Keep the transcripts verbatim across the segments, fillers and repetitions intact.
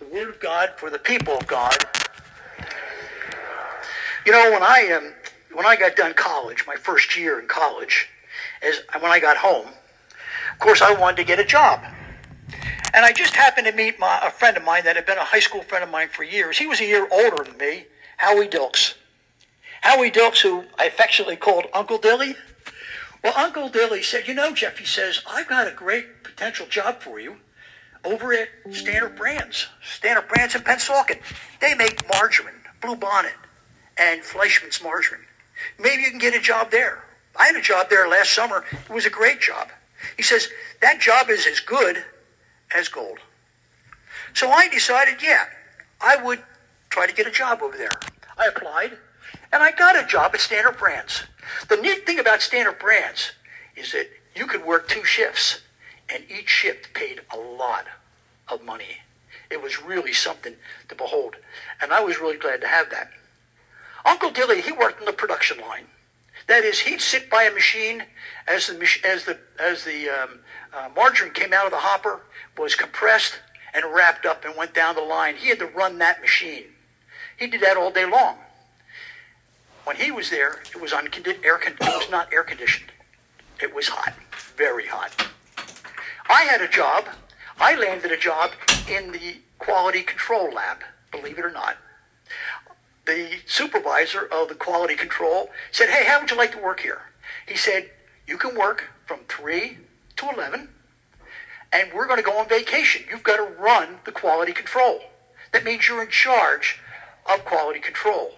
the Word of God for the people of God. You know, when I um, when I got done college, my first year in college, as when I got home, of course I wanted to get a job. And I just happened to meet my, a friend of mine that had been a high school friend of mine for years. He was a year older than me, Howie Dilks. Howie Dilks, who I affectionately called Uncle Dilly. Well, Uncle Dilly said, you know, Jeff, he says, I've got a great potential job for you over at Standard Brands. Standard Brands in Pennsauken. They make margarine, Blue Bonnet, and Fleischmann's margarine. Maybe you can get a job there. I had a job there last summer. It was a great job. He says, that job is as good as gold. So I decided, yeah, I would try to get a job over there. I applied, and I got a job at Standard Brands. The neat thing about Standard Brands is that you could work two shifts, and each shift paid a lot of money. It was really something to behold, and I was really glad to have that. Uncle Dilly, he worked on the production line. That is, he'd sit by a machine as the as the as the um, uh, margarine came out of the hopper, was compressed and wrapped up and went down the line. He had to run that machine. He did that all day long. When he was there, it was on air. It was not air conditioned. It was hot, very hot. I had a job. I landed a job in the quality control lab. Believe it or not. The supervisor of the quality control said, hey, how would you like to work here? He said, you can work from three to eleven, and we're going to go on vacation. You've got to run the quality control. That means you're in charge of quality control.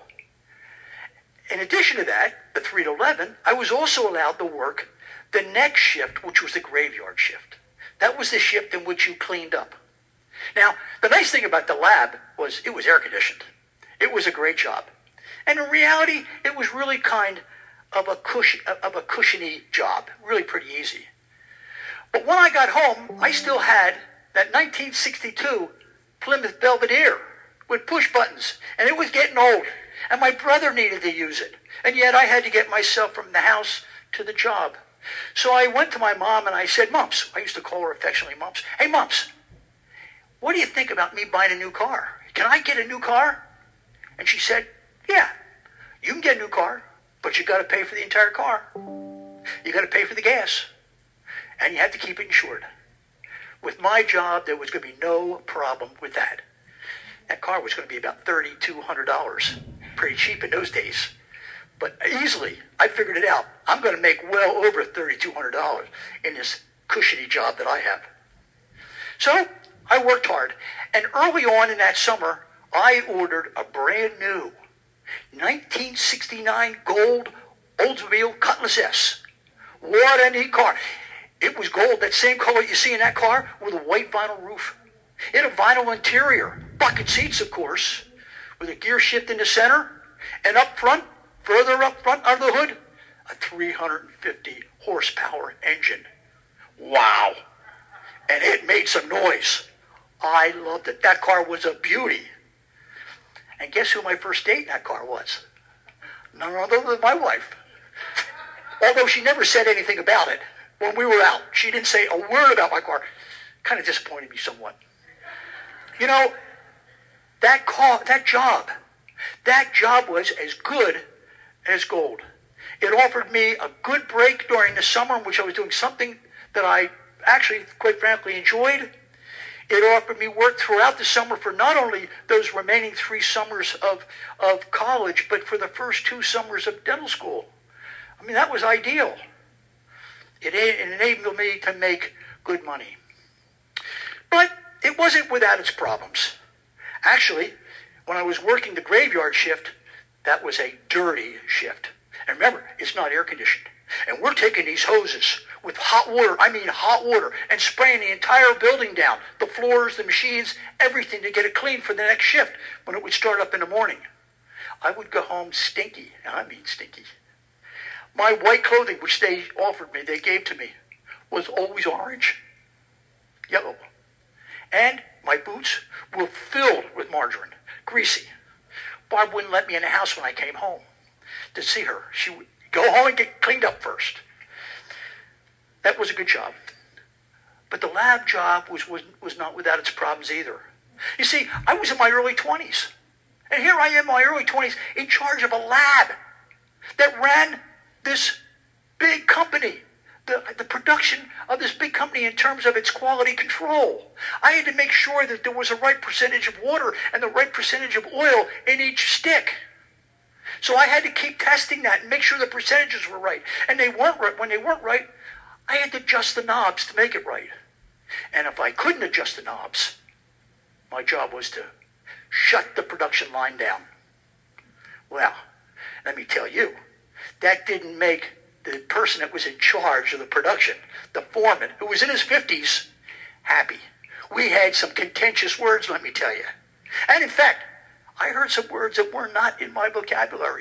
In addition to that, the three to eleven, I was also allowed to work the next shift, which was the graveyard shift. That was the shift in which you cleaned up. Now, the nice thing about the lab was it was air conditioned. It was a great job. And in reality, it was really kind of a cushion, of a cushiony job, really pretty easy. But when I got home, I still had that nineteen sixty-two Plymouth Belvedere with push buttons, and it was getting old, and my brother needed to use it, and yet I had to get myself from the house to the job. So I went to my mom and I said, Mumps, I used to call her affectionately Mumps, hey Mumps, what do you think about me buying a new car? Can I get a new car? And she said, yeah, you can get a new car, but you got to pay for the entire car. You got to pay for the gas, and you have to keep it insured. With my job, there was going to be no problem with that. That car was going to be about three thousand two hundred dollars. Pretty cheap in those days. But easily, I figured it out. I'm going to make well over three thousand two hundred dollars in this cushiony job that I have. So I worked hard. And early on in that summer, I ordered a brand new nineteen sixty-nine gold Oldsmobile Cutlass S. What a neat car. It was gold, that same color you see in that car, with a white vinyl roof. It had a vinyl interior, bucket seats, of course, with a gear shift in the center, and up front, further up front under the hood, a three hundred fifty horsepower engine. Wow. And it made some noise. I loved it. That car was a beauty. And guess who my first date in that car was? None other than my wife. Although she never said anything about it when we were out. She didn't say a word about my car. Kind of disappointed me somewhat. You know, that car, that job, that job was as good as gold. It offered me a good break during the summer in which I was doing something that I actually, quite frankly, enjoyed. It offered me work throughout the summer for not only those remaining three summers of, of college, but for the first two summers of dental school. I mean, that was ideal. It, it enabled me to make good money. But it wasn't without its problems. Actually, when I was working the graveyard shift, that was a dirty shift. And remember, it's not air conditioned. And we're taking these hoses with hot water, I mean hot water, and spraying the entire building down, the floors, the machines, everything to get it clean for the next shift when it would start up in the morning. I would go home stinky, and I mean stinky. My white clothing, which they offered me, they gave to me, was always orange, yellow. And my boots were filled with margarine, greasy. Barb wouldn't let me in the house when I came home to see her. She would go home and get cleaned up first. That was a good job. But the lab job was, was, was not without its problems either. You see, I was in my early twenties. And here I am in my early twenties in charge of a lab that ran this big company, the, the production of this big company in terms of its quality control. I had to make sure that there was the right percentage of water and the right percentage of oil in each stick. So I had to keep testing that and make sure the percentages were right. And they weren't right. When they weren't right, I had to adjust the knobs to make it right. And if I couldn't adjust the knobs, my job was to shut the production line down. Well, let me tell you, that didn't make the person that was in charge of the production, the foreman, who was in his fifties, happy. We had some contentious words, let me tell you. And in fact, I heard some words that were not in my vocabulary.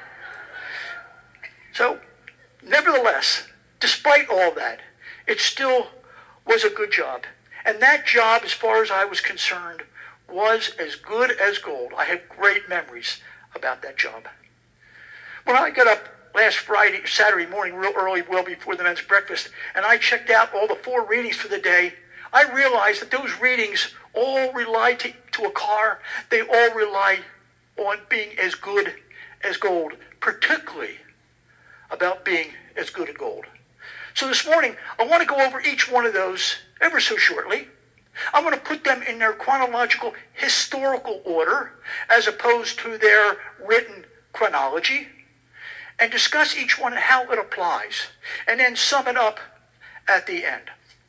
So, nevertheless, despite all that, it still was a good job. And that job, as far as I was concerned, was as good as gold. I have great memories about that job. When I got up last Friday, Saturday morning, real early, well before the men's breakfast, and I checked out all the four readings for the day, I realized that those readings all relied to, to a car. They all relied on being as good as gold, particularly about being as good as gold. So this morning, I want to go over each one of those ever so shortly. I'm going to put them in their chronological historical order as opposed to their written chronology, and discuss each one and how it applies, and then sum it up at the end.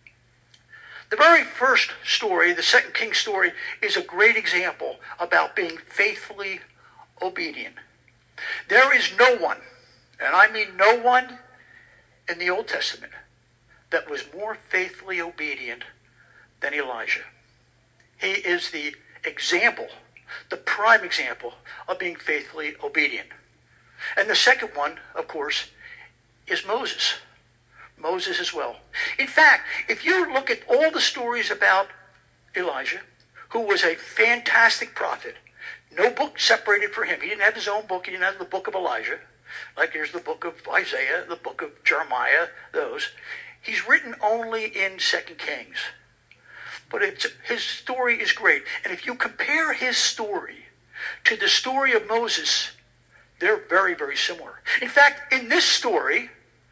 The very first story, the Second Kings story, is a great example about being faithfully obedient. There is no one, and I mean no one in the Old Testament, that was more faithfully obedient than Elijah. He is the example, the prime example of being faithfully obedient. And the second one, of course, is Moses. Moses as well. In fact, if you look at all the stories about Elijah, who was a fantastic prophet, no book separated for him. He didn't have his own book. He didn't have the book of Elijah. Like here's the book of Isaiah, the book of Jeremiah, those. He's written only in Second Kings. But it's, his story is great. And if you compare his story to the story of Moses, they're very, very similar. In fact, in this story,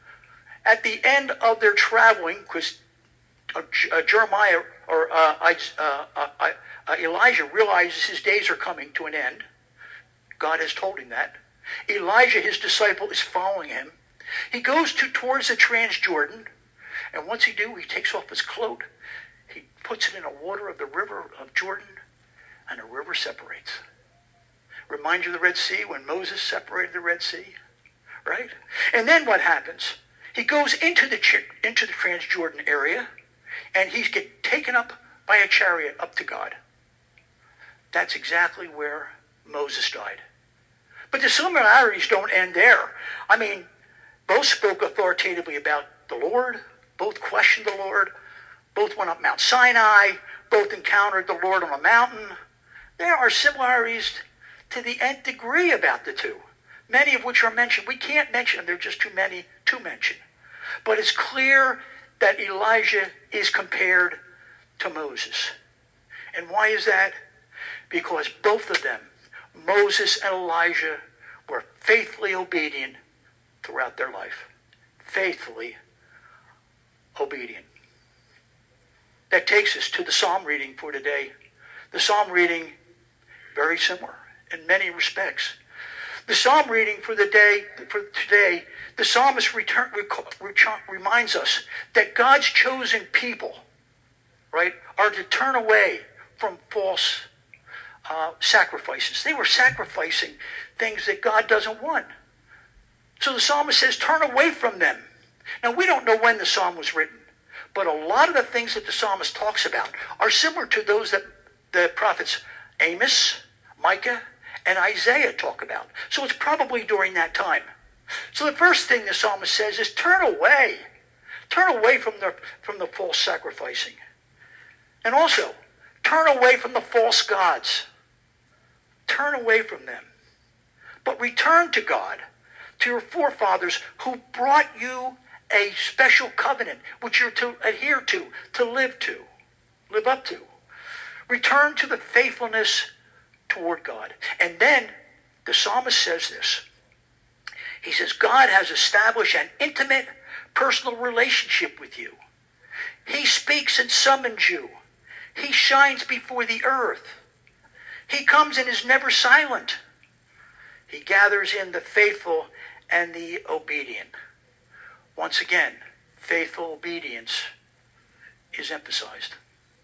at the end of their traveling, because uh, uh, Jeremiah or uh, uh, uh, uh, Elijah realizes his days are coming to an end. God has told him that. Elijah, his disciple, is following him. He goes to towards the Transjordan, and once he do, he takes off his cloak. He puts it in the water of the river of Jordan, and the river separates. Reminds you of the Red Sea when Moses separated the Red Sea, right? And then what happens? He goes into the into the Transjordan area, and he's get taken up by a chariot up to God. That's exactly where Moses died. But the similarities don't end there. I mean, both spoke authoritatively about the Lord, both questioned the Lord, both went up Mount Sinai, both encountered the Lord on a mountain. There are similarities to the nth degree about the two, many of which are mentioned. We can't mention them. There are just too many to mention. But it's clear that Elijah is compared to Moses. And why is that? Because both of them, Moses and Elijah, were faithfully obedient throughout their life. Faithfully obedient. That takes us to the psalm reading for today. The psalm reading, very similar in many respects. The psalm reading for the day, for today, the psalmist return, reminds us that God's chosen people, right, are to turn away from false uh, sacrifices. They were sacrificing things that God doesn't want. So the psalmist says, turn away from them. Now, we don't know when the psalm was written, but a lot of the things that the psalmist talks about are similar to those that the prophets Amos, Micah, and Isaiah talk about. So it's probably during that time. So the first thing the psalmist says is turn away. Turn away from the, from the false sacrificing. And also, turn away from the false gods. Turn away from them. But return to God, to your forefathers who brought you a special covenant which you're to adhere to, to live to, live up to. Return to the faithfulness toward God. And then the psalmist says this. He says, God has established an intimate, personal relationship with you. He speaks and summons you. He shines before the earth. He comes and is never silent. He gathers in the faithful and the obedient. Once again, faithful obedience is emphasized.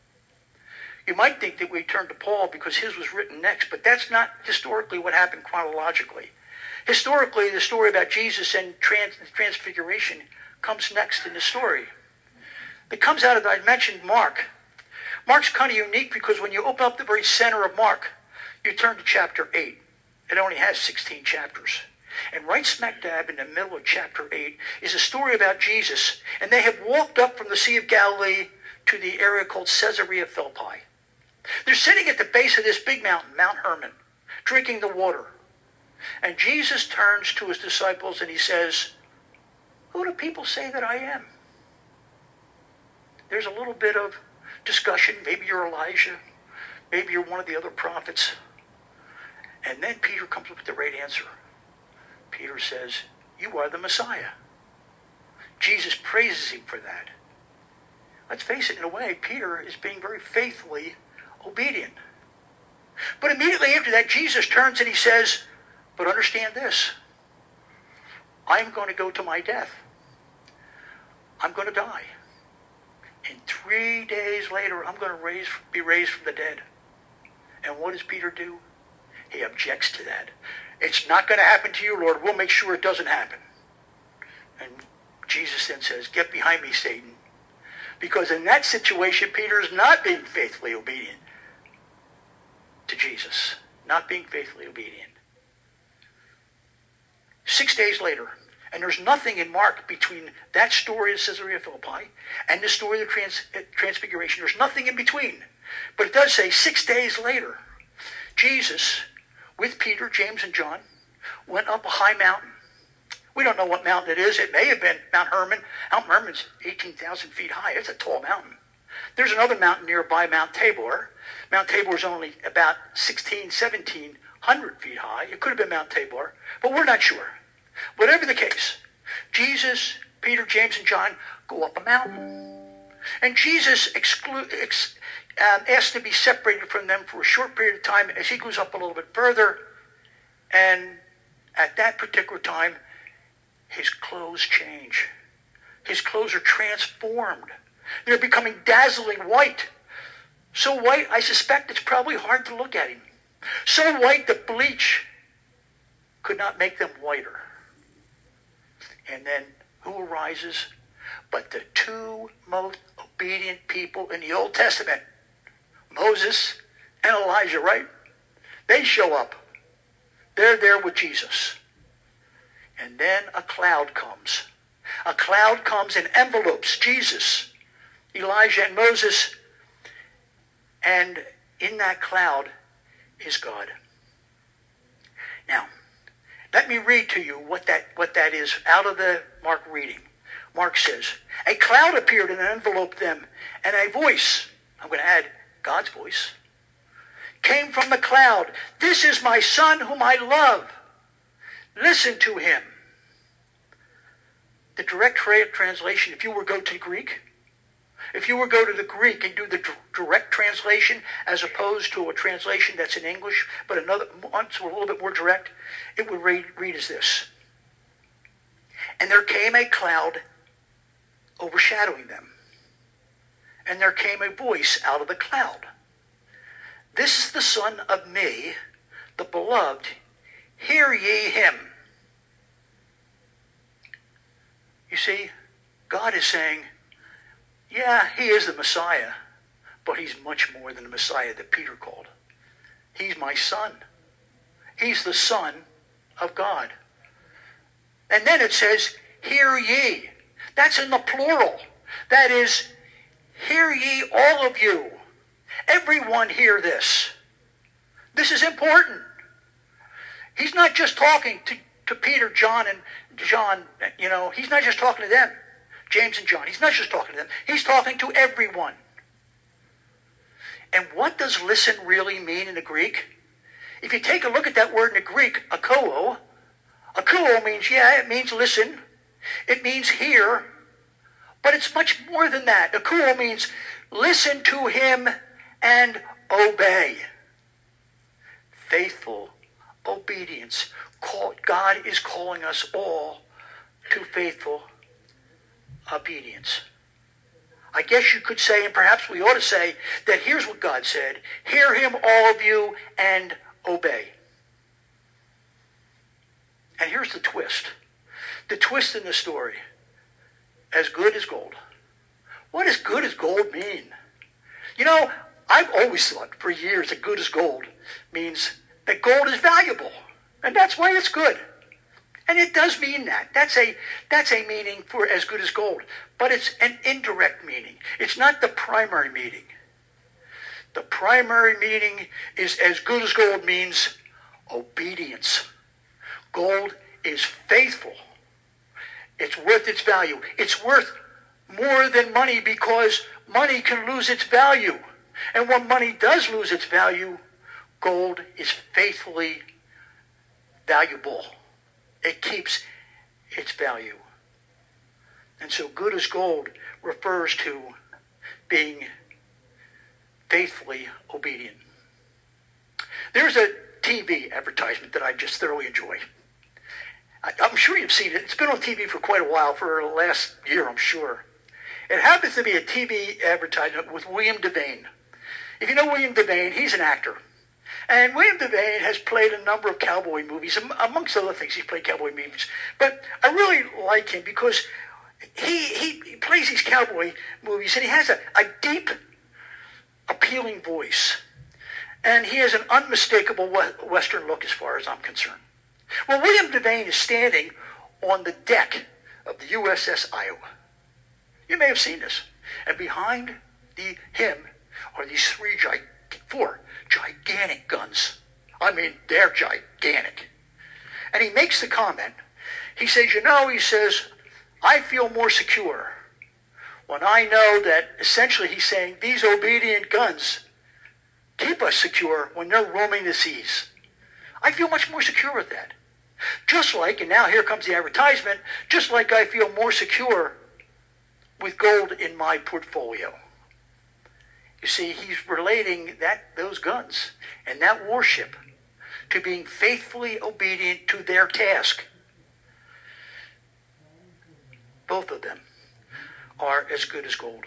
You might think that we turn to Paul because his was written next, but that's not historically what happened chronologically. Historically, the story about Jesus and trans- transfiguration comes next in the story. It comes out of, I mentioned Mark. Mark's kind of unique because when you open up the very center of Mark, you turn to chapter eight. It only has sixteen chapters. And right smack dab in the middle of chapter eight is a story about Jesus. And they have walked up from the Sea of Galilee to the area called Caesarea Philippi. They're sitting at the base of this big mountain, Mount Hermon, drinking the water. And Jesus turns to his disciples and he says, who do people say that I am? There's a little bit of discussion. Maybe you're Elijah. Maybe you're one of the other prophets. And then Peter comes up with the right answer. Peter says, you are the Messiah. Jesus praises him for that. Let's face it, in a way, Peter is being very faithfully obedient. But immediately after that, Jesus turns and he says, but understand this. I'm going to go to my death. I'm going to die. And three days later, I'm going to raise, be raised from the dead. And what does Peter do? He objects to that. It's not going to happen to you, Lord. We'll make sure it doesn't happen. And Jesus then says, get behind me, Satan. Because in that situation, Peter is not being faithfully obedient to Jesus. Not being faithfully obedient. Six days later, and there's nothing in Mark between that story of Caesarea Philippi and the story of the trans, Transfiguration. There's nothing in between. But it does say six days later, Jesus, with Peter, James, and John, went up a high mountain. We don't know what mountain it is. It may have been Mount Hermon. Mount Hermon's eighteen thousand feet high. It's a tall mountain. There's another mountain nearby, Mount Tabor. Mount Tabor is only about sixteen, seventeen hundred feet high. It could have been Mount Tabor, but we're not sure. Whatever the case, Jesus, Peter, James, and John go up a mountain. And Jesus exclu- ex- um, asked to be separated from them for a short period of time as he goes up a little bit further. And at that particular time, his clothes change. His clothes are transformed. They're becoming dazzling white. So white, I suspect it's probably hard to look at him. So white that bleach could not make them whiter. And then who arises but the two most obedient people in the Old Testament? Moses and Elijah, right? They show up. They're there with Jesus. And then a cloud comes. A cloud comes and envelopes Jesus, Elijah, and Moses. And in that cloud is God. Now, let me read to you what that, what that is out of the Mark reading. Mark says, a cloud appeared and enveloped them, and a voice, I'm going to add God's voice, came from the cloud. This is my son whom I love. Listen to him. The direct tra- translation, if you were to go to Greek, if you were to go to the Greek and do the d- direct translation as opposed to a translation that's in English, but another so a little bit more direct, it would read, read as this. And there came a cloud overshadowing them. And there came a voice out of the cloud. This is the Son of me, the beloved. Hear ye him. You see, God is saying, yeah, he is the Messiah, but he's much more than the Messiah that Peter called. He's my son. He's the Son of God. And then it says, hear ye. That's in the plural. That is, hear ye all of you. Everyone hear this. This is important. He's not just talking to, to Peter, John, and John, you know, he's not just talking to them. James and John. He's not just talking to them. He's talking to everyone. And what does listen really mean in the Greek? If you take a look at that word in the Greek, akouo, akouo means, yeah, it means listen. It means hear. But it's much more than that. Akouo means listen to him and obey. Faithful obedience. God is calling us all to faithful obedience. I guess you could say, and perhaps we ought to say, that here's what God said. Hear him, all of you, and obey. And here's the twist. The twist in the story. As good as gold. What does good as gold mean? You know, I've always thought for years that good as gold means that gold is valuable. And that's why it's good. And it does mean that. That's a that's a meaning for as good as gold. But it's an indirect meaning. It's not the primary meaning. The primary meaning is as good as gold means obedience. Gold is faithful. It's worth its value. It's worth more than money because money can lose its value. And when money does lose its value, gold is faithfully valuable. It keeps its value. And so good as gold refers to being faithfully obedient. There's a T V advertisement that I just thoroughly enjoy. I, I'm sure you've seen it. It's been on T V for quite a while, for the last year, I'm sure. It happens to be a T V advertisement with William Devane. If you know William Devane, he's an actor. And William Devane has played a number of cowboy movies, amongst other things. He's played cowboy movies. But I really like him because he, he, he plays these cowboy movies, and he has a, a deep, appealing voice. And he has an unmistakable Western look as far as I'm concerned. Well, William Devane is standing on the deck of the U S S Iowa. You may have seen this. And behind the, him are these three, gig, four gigantic guns. I mean, they're gigantic. And he makes the comment. He says, you know, he says, I feel more secure when I know that essentially he's saying these obedient guns keep us secure when they're roaming the seas. I feel much more secure with that. Just like, and now here comes the advertisement, just like I feel more secure with gold in my portfolio. You see, he's relating that those guns and that warship to being faithfully obedient to their task. Both of them are as good as gold.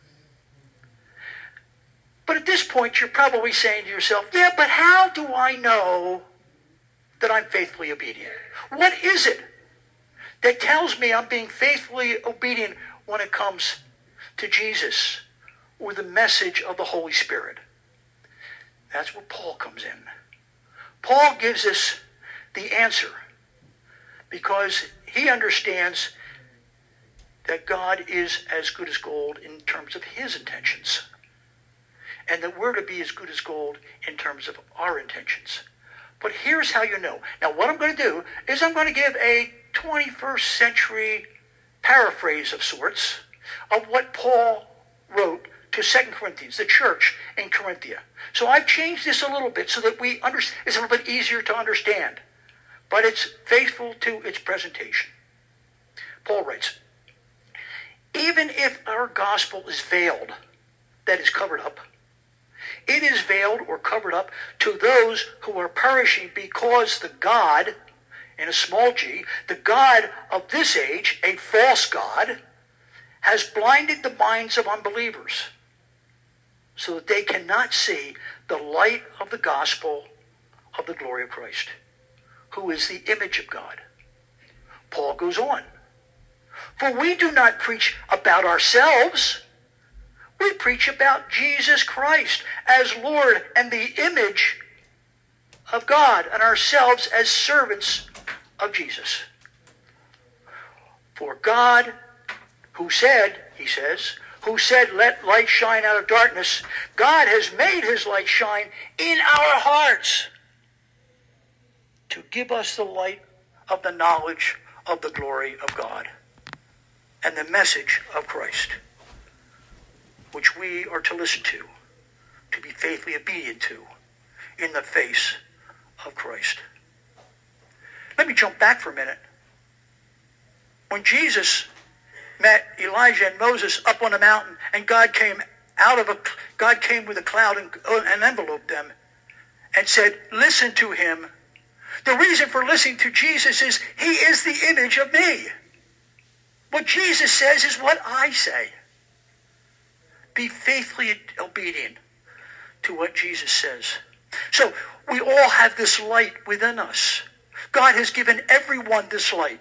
But at this point, you're probably saying to yourself, yeah, but how do I know that I'm faithfully obedient? What is it that tells me I'm being faithfully obedient when it comes to Jesus or the message of the Holy Spirit? That's where Paul comes in. Paul gives us the answer because he understands that God is as good as gold in terms of his intentions, and that we're to be as good as gold in terms of our intentions. But here's how you know. Now, what I'm going to do is I'm going to give a twenty-first century paraphrase of sorts of what Paul wrote to Second Corinthians, the church in Corinthia. So I've changed this a little bit so that we under, it's a little bit easier to understand. But it's faithful to its presentation. Paul writes, even if our gospel is veiled, that is covered up, it is veiled or covered up to those who are perishing because the God, in a small g, the God of this age, a false God, has blinded the minds of unbelievers so that they cannot see the light of the gospel of the glory of Christ, who is the image of God. Paul goes on. For we do not preach about ourselves. We preach about Jesus Christ as Lord and the image of God, and ourselves as servants of Jesus. For God, who said, he says, who said, let light shine out of darkness, God has made his light shine in our hearts to give us the light of the knowledge of the glory of God and the message of Christ, which we are to listen to, to be faithfully obedient to in the face of Christ. Let me jump back for a minute. When Jesus met Elijah and Moses up on a mountain, and God came out of a God came with a cloud and, and enveloped them and said, listen to him. The reason for listening to Jesus is he is the image of me. What Jesus says is what I say. Be faithfully obedient to what Jesus says. So we all have this light within us. God has given everyone this light.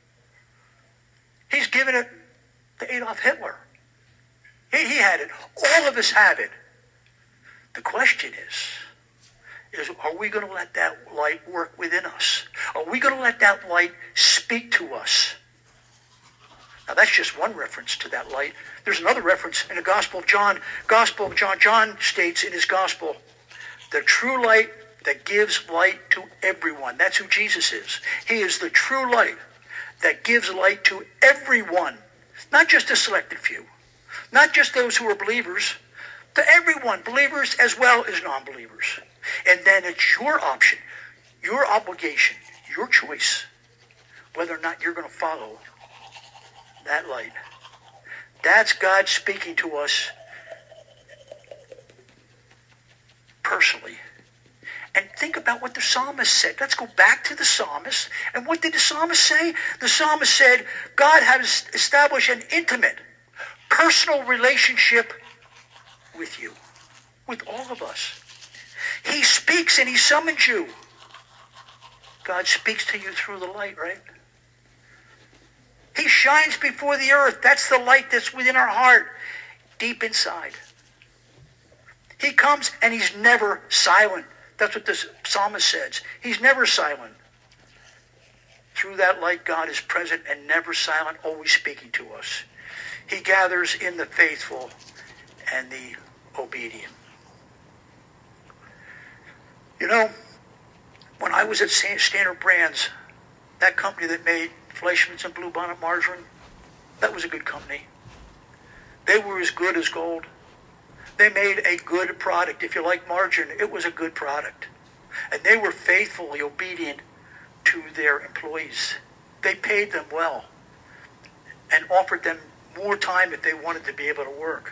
He's given it to Adolf Hitler. He, he had it. All of us have it. The question is, is are we going to let that light work within us? Are we going to let that light speak to us? Now that's just one reference to that light. There's another reference in the Gospel of John. Gospel of John, John states in his Gospel, the true light that gives light to everyone. That's who Jesus is. He is the true light that gives light to everyone. Not just a selected few. Not just those who are believers. To everyone, believers as well as non-believers. And then it's your option, your obligation, your choice, whether or not you're going to follow that light. That's God speaking to us personally. And think about what the psalmist said. Let's go back to the psalmist. And what did the psalmist say? The psalmist said, God has established an intimate, personal relationship with you, with all of us. He speaks and he summons you. God speaks to you through the light, right? He shines before the earth. That's the light that's within our heart, deep inside. He comes and he's never silent. That's what the psalmist says. He's never silent. Through that light, God is present and never silent, always speaking to us. He gathers in the faithful and the obedient. You know, when I was at Standard Brands, that company that made Fleischmann's and Bluebonnet margarine, that was a good company. They were as good as gold. They made a good product. If you like margarine, it was a good product. And they were faithfully obedient to their employees. They paid them well and offered them more time if they wanted to be able to work.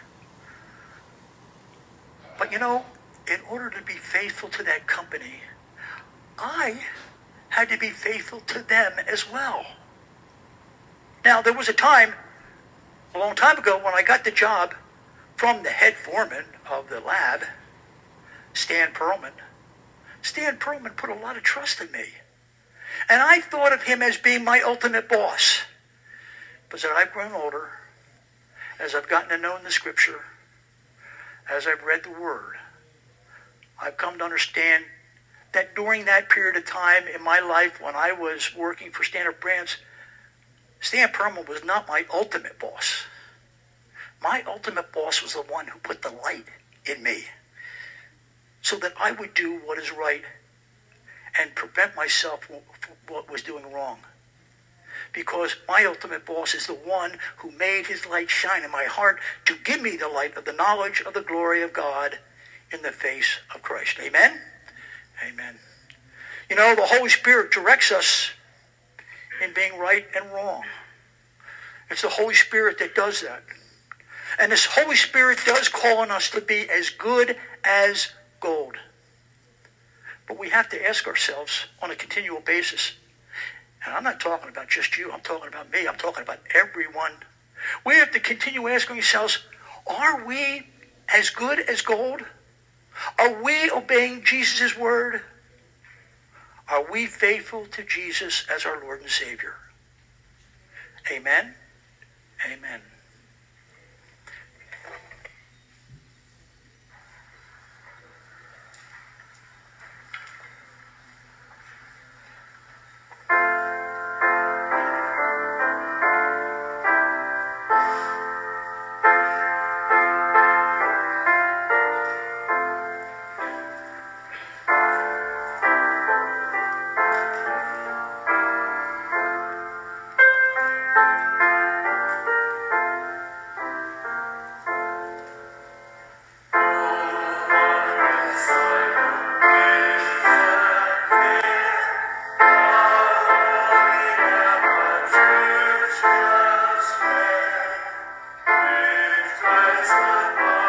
But you know, in order to be faithful to that company, I had to be faithful to them as well. Now, there was a time, a long time ago, when I got the job from the head foreman of the lab, Stan Perlman. Stan Perlman put a lot of trust in me. And I thought of him as being my ultimate boss. But as I've grown older, as I've gotten to know the Scripture, as I've read the Word, I've come to understand that during that period of time in my life when I was working for Standard Brands, Stan Perlman was not my ultimate boss. My ultimate boss was the one who put the light in me so that I would do what is right and prevent myself from what was doing wrong. Because my ultimate boss is the one who made his light shine in my heart to give me the light of the knowledge of the glory of God in the face of Christ. Amen? Amen. You know, the Holy Spirit directs us in being right and wrong. It's the Holy Spirit that does that. And this Holy Spirit does call on us to be as good as gold. But we have to ask ourselves on a continual basis, and I'm not talking about just you, I'm talking about me, I'm talking about everyone. We have to continue asking ourselves, are we as good as gold? Are we obeying Jesus' word? Are we faithful to Jesus as our Lord and Savior? Amen? Amen. With Christ my